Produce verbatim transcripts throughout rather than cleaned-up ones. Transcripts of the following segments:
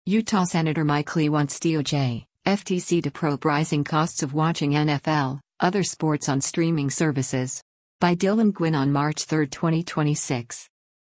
Utah Senator Mike Lee wants D O J, F T C to probe rising costs of watching N F L, other sports on streaming services. By Dylan Gwynn on March third, twenty twenty-six.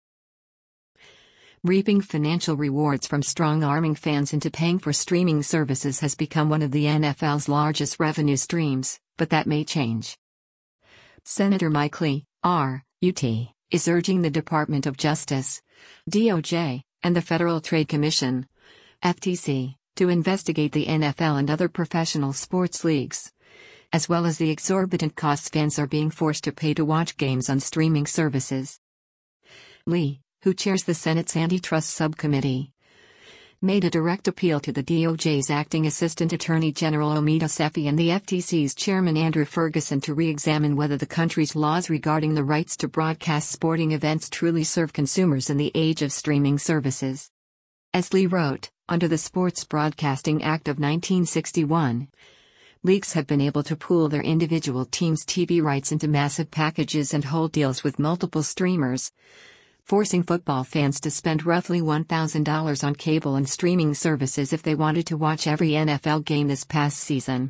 Reaping financial rewards from strong-arming fans into paying for streaming services has become one of the N F L's largest revenue streams, but that may change. Senator Mike Lee, R, U T, is urging the Department of Justice, D O J, and the Federal Trade Commission, F T C, to investigate the N F L and other professional sports leagues, as well as the exorbitant costs fans are being forced to pay to watch games on streaming services. Lee, who chairs the Senate's Antitrust Subcommittee, made a direct appeal to the D O J's Acting Assistant Attorney General Omid Assefi and the F T C's Chairman Andrew Ferguson to re-examine whether the country's laws regarding the rights to broadcast sporting events truly serve consumers in the age of streaming services. As Lee wrote, under the Sports Broadcasting Act of nineteen sixty-one, leagues have been able to pool their individual teams' T V rights into massive packages and hold deals with multiple streamers, forcing football fans to spend roughly one thousand dollars on cable and streaming services if they wanted to watch every N F L game this past season.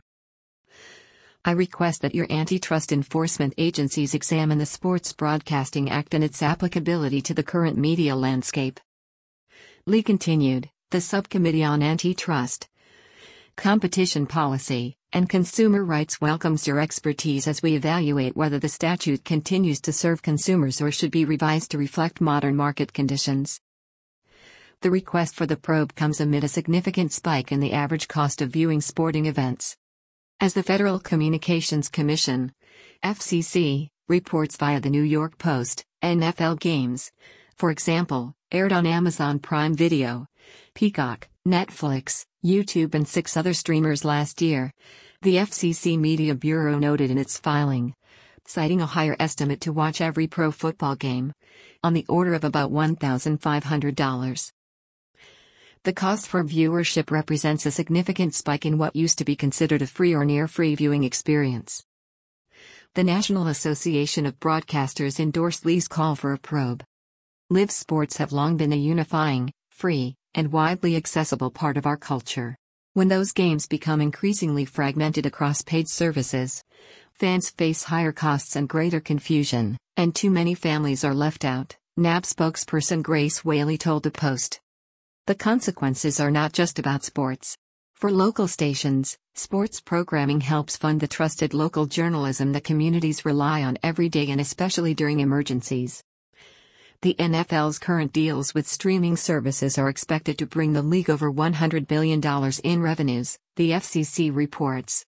I request that your antitrust enforcement agencies examine the Sports Broadcasting Act and its applicability to the current media landscape. Lee continued, the Subcommittee on Antitrust, Competition Policy, and Consumer Rights welcomes your expertise as we evaluate whether the statute continues to serve consumers or should be revised to reflect modern market conditions. The request for the probe comes amid a significant spike in the average cost of viewing sporting events. As the Federal Communications Commission, F C C, reports via the New York Post, N F L games, for example, aired on Amazon Prime Video, Peacock, Netflix, YouTube and six other streamers last year, the F C C Media Bureau noted in its filing, citing a higher estimate to watch every pro football game, on the order of about one thousand five hundred dollars. The cost for viewership represents a significant spike in what used to be considered a free or near-free viewing experience. The National Association of Broadcasters endorsed Lee's call for a probe. Live sports have long been a unifying, free, and widely accessible part of our culture. When those games become increasingly fragmented across paid services, fans face higher costs and greater confusion, and too many families are left out, N A B spokesperson Grace Whaley told the Post. The consequences are not just about sports. For local stations, sports programming helps fund the trusted local journalism that communities rely on every day and especially during emergencies. The N F L's current deals with streaming services are expected to bring the league over one hundred billion dollars in revenues, the F C C reports.